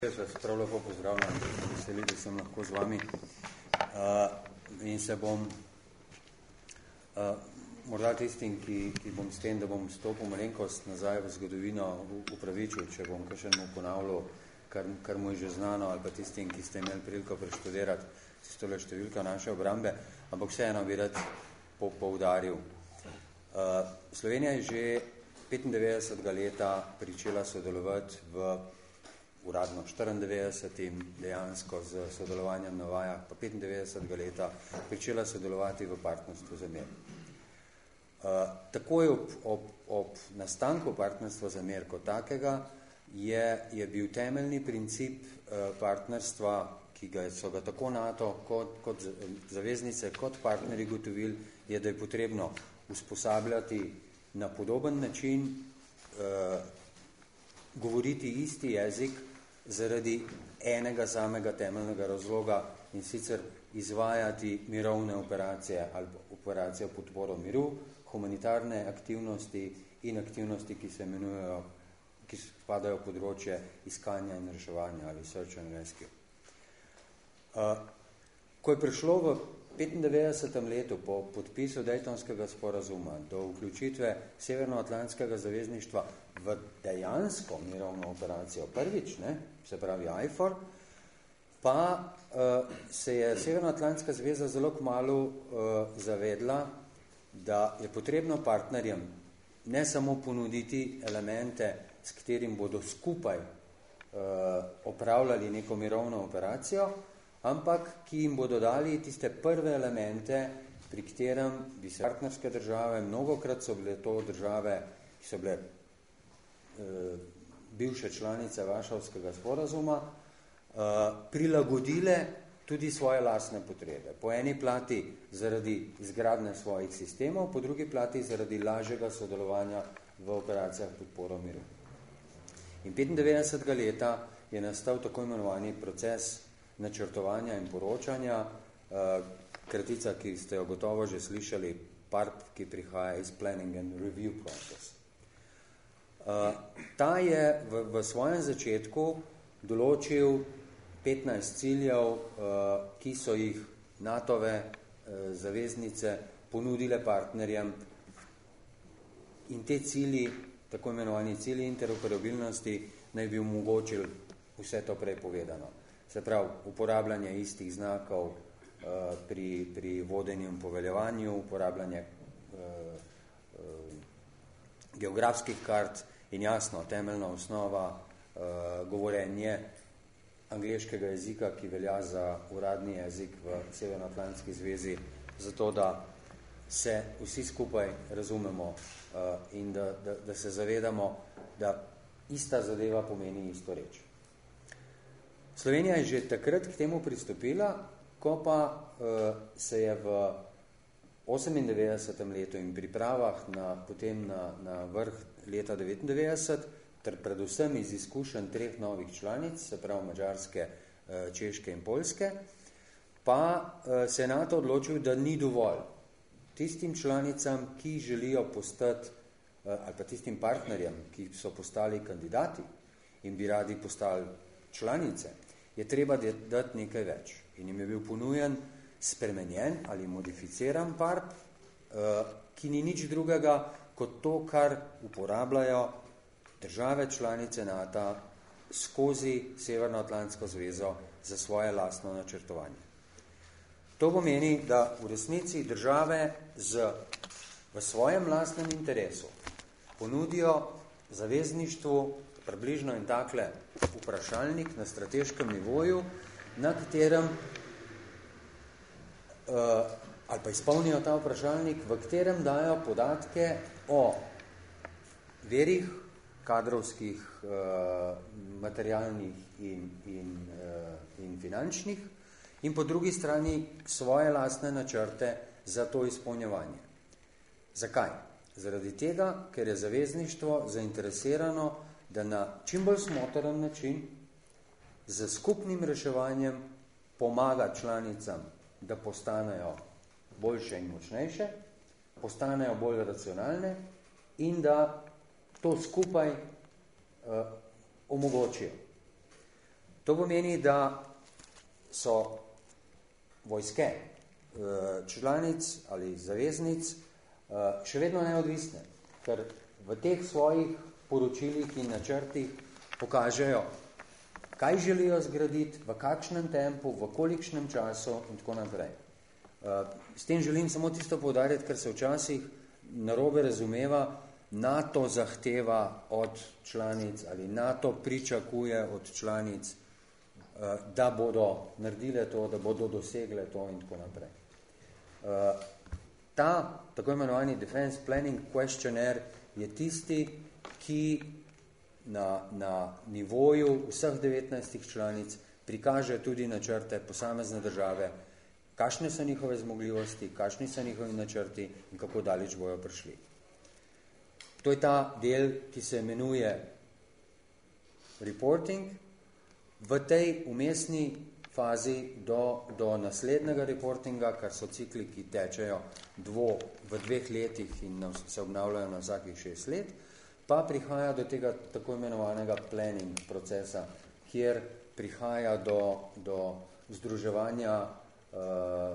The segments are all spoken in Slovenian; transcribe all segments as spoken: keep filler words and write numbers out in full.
Jaz vas prav lepo pozdravljam, veseli, da sem lahko z vami uh, in se bom uh, morda tistim, ki, ki bom s tem, da bom stopil malenkost nazaj v zgodovino upravičil, če bom kakšen mu ponavljal, kar, kar mu je že znano, ali pa tistim, ki ste imeli priliko preštudirati, tistole številka naše obrambe, ampak vseeno bi rad po, poudaril. Uh, Slovenija je že petindevetdesetega leta pričela sodelovati v uradno štiriindevetdesetim, dejansko z sodelovanjem na vajah, pa petindevetdesetega leta pričela sodelovati v partnerstvu za mir. Uh, takoj ob, ob, ob nastanku partnerstva za mir kot takega je, je bil temeljni princip uh, partnerstva, ki ga so ga tako NATO kot, kot zaveznice, kot partneri gotovili, je, da je potrebno usposabljati na podoben način, uh, govoriti isti jezik, zaradi enega samega temeljnega razloga in sicer izvajati mirovne operacije ali operacije v podporo miru, humanitarne aktivnosti in aktivnosti, ki se imenujejo, ki spadajo v področje iskanja in reševanja ali search and rescue. Uh, ko je prišlo v petindevetdesetem letu po podpisu Daytonskega sporazuma do vključitve Severnoatlantskega zavezništva v dejansko mirovno operacijo prvič, ne, se pravi I F O R, pa uh, se je Severnoatlantska zveza zelo kmalu uh, zavedla, da je potrebno partnerjem ne samo ponuditi elemente, s katerim bodo skupaj uh, opravljali neko mirovno operacijo, ampak ki jim bodo dali tiste prve elemente, pri katerem bi se partnerske države, mnogokrat so bile to države, ki so bile e, bivše članice Varšavskega sporazuma, e, prilagodile tudi svoje lastne potrebe. Po eni plati zaradi izgradnje svojih sistemov, po drugi plati zaradi lažjega sodelovanja v operacijah podporo miru. In petindevetdesetega leta je nastal tako imenovani proces načrtovanja in poročanja, kratica, ki ste jo gotovo že slišali, P A R P, ki prihaja iz Planning and Review Process. Ta je v, v svojem začetku določil petnajst ciljev, ki so jih NATO-ve zaveznice ponudile partnerjem in te cilji, tako imenovani cilji interoperabilnosti, naj bi omogočili vse to prej povedano. Se pravi, uporabljanje istih znakov uh, pri, pri vodenju in poveljevanju, uporabljanje uh, uh, geografskih kart in jasno, temeljna osnova, uh, govorenje angleškega jezika, ki velja za uradni jezik v Severnoatlantski zvezi, zato da se vsi skupaj razumemo uh, in da, da, da se zavedamo, da ista zadeva pomeni isto reč. Slovenija je že takrat k temu pristopila, ko pa uh, se je v osemindevetdesetem letu in pripravah na, potem na, na vrh leta devetindevetdeset, ter predvsem iz izkušenj treh novih članic, se pravi Madžarske, uh, Češke in Poljske, pa uh, se je NATO odločil, da ni dovolj tistim članicam, ki želijo postati, uh, ali pa tistim partnerjem, ki so postali kandidati in bi radi postali članice, je treba dati nekaj več. In jim je bil ponujen spremenjen ali modificiran P A R P, ki ni nič drugega kot to, kar uporabljajo države članice NATO skozi Severnoatlantsko zvezo za svoje lastno načrtovanje. To pomeni, da v resnici države z, v svojem lastnem interesu ponudijo zavezništvu približno in takle vprašalnik na strateškem nivoju, na katerem uh, ali pa izpolnijo ta vprašalnik, v katerem dajo podatke o verih, kadrovskih, uh, materialnih in, in, uh, in finančnih in po drugi strani svoje lastne načrte za to izpolnjevanje. Zakaj? Zaradi tega, ker je zavezništvo zainteresirano, da na čim bolj smotrn način z skupnim reševanjem pomaga članicam, da postanejo boljše in močnejše, postanejo bolj racionalne in da to skupaj uh, omogočijo. To pomeni, da so vojske članic ali zaveznic še vedno neodvisne, ker v teh svojih poročilih in načrtih pokažejo, kaj želijo zgraditi, v kakšnem tempu, v kolikšnem času in tako naprej. S tem želim samo tisto poudarjati, ker se včasih narobe razumeva, NATO zahteva od članic ali NATO pričakuje od članic, da bodo naredile to, da bodo dosegle to in tako naprej. Ta tako imenovani Defense Planning Questionnaire je tisti, ki na, na nivoju vseh devetnajstih članic prikaže tudi načrte posamezne države, kakšne so njihove zmogljivosti, kakšni so njihovi načrti in kako daleč bojo prišli. To je ta del, ki se imenuje reporting. V tej umestni fazi do, do naslednjega reportinga, kar so cikli, ki tečejo dvo, v dveh letih in se obnavljajo na vsakih šest let, pa prihaja do tega tako imenovanega planning procesa, kjer prihaja do, do združevanja, uh,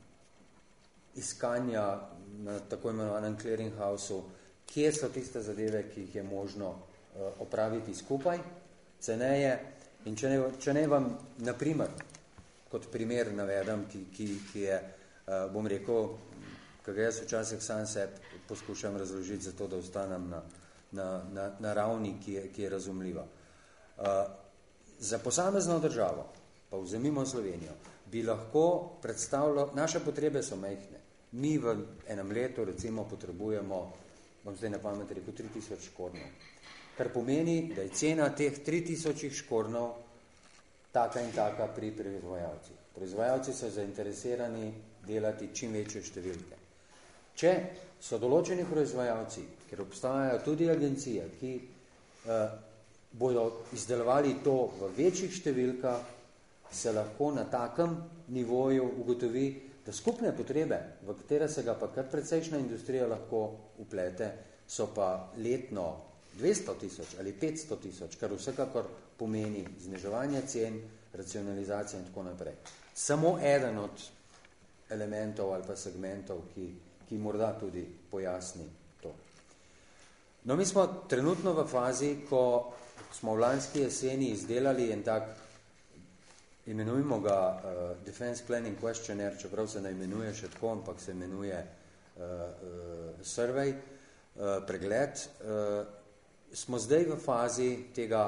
iskanja na tako imenovanem clearinghouse-u, kje so tiste zadeve, ki jih je možno uh, opraviti skupaj, ceneje. In če ne, če ne vam, na primer, kot primer navedem, ki, ki, ki je, uh, bom rekel, kaj jaz včasih sam se poskušam razložiti, zato da ostanem na, na, na, na ravni, ki je, ki je razumljiva. Uh, za posamezno državo, pa vzemimo Slovenijo, bi lahko predstavljalo, naše potrebe so majhne. Mi v enem letu recimo potrebujemo, bom zdaj na pamet rekel, tri tisoč škornjev. Kar pomeni, da je cena teh tri tisoč škornjev taka in taka pri proizvajalcih. Proizvajalci so zainteresirani delati čim večje številke. Če so določeni proizvajalci, ker obstajajo tudi agencije, ki eh, bodo izdelovali to v večjih številkah, se lahko na takem nivoju ugotovi, da skupne potrebe, v katere se ga pa kar precejšna industrija lahko uplete, so pa letno dvesto tisoč ali petsto tisoč, kar vsekakor pomeni zniževanje cen, racionalizacije in tako naprej. Samo eden od elementov ali pa segmentov, ki, ki morda tudi pojasni to. No, mi smo trenutno v fazi, ko smo v lanski jeseni izdelali en tak, imenujemo ga uh, Defense Planning Questionnaire, čeprav se ne imenuje še tako, ampak se imenuje uh, uh, survey, uh, pregled. Uh, smo zdaj v fazi tega,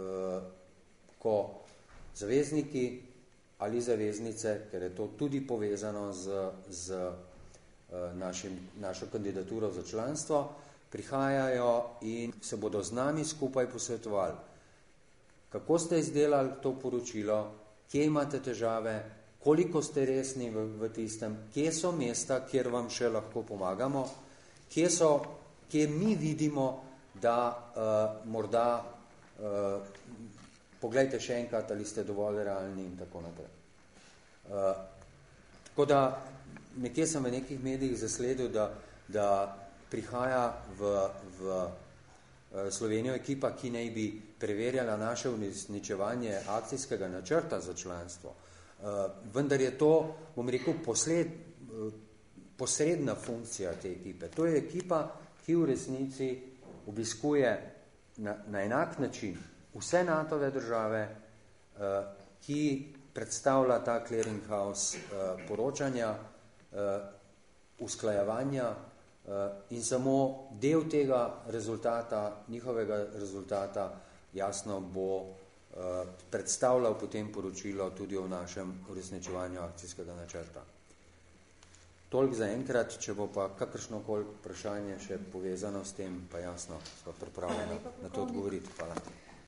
uh, ko zavezniki ali zaveznice, ker je to tudi povezano z, z uh, našim, našo kandidaturo za članstvo, prihajajo in se bodo z nami skupaj posvetovali. Kako ste izdelali to poročilo, kje imate težave, koliko ste resni v, v tistem, kje so mesta, kjer vam še lahko pomagamo, kje so, kje mi vidimo, da uh, morda uh, poglejte še enkrat, ali ste dovolj realni in tako naprej. Uh, tako da nekje sem v nekih medijih zasledil, da, da prihaja v, v uh, Slovenijo ekipa, ki naj bi preverjala naše uresničevanje akcijskega načrta za članstvo. Uh, vendar je to, bom rekel, posled, uh, posredna funkcija te ekipe. To je ekipa, ki v resnici obiskuje na, na enak način vse NATO-ve države, uh, ki predstavlja ta clearinghouse uh, poročanja, uh, usklajevanja uh, in samo del tega rezultata, njihovega rezultata, jasno bo uh, predstavljal potem poročilo tudi o našem uresničevanju akcijskega načrta. Toliko za enkrat, če bo pa kakršnokoli vprašanje še povezano s tem, pa jasno, smo pripravljeni na to odgovoriti. Hvala.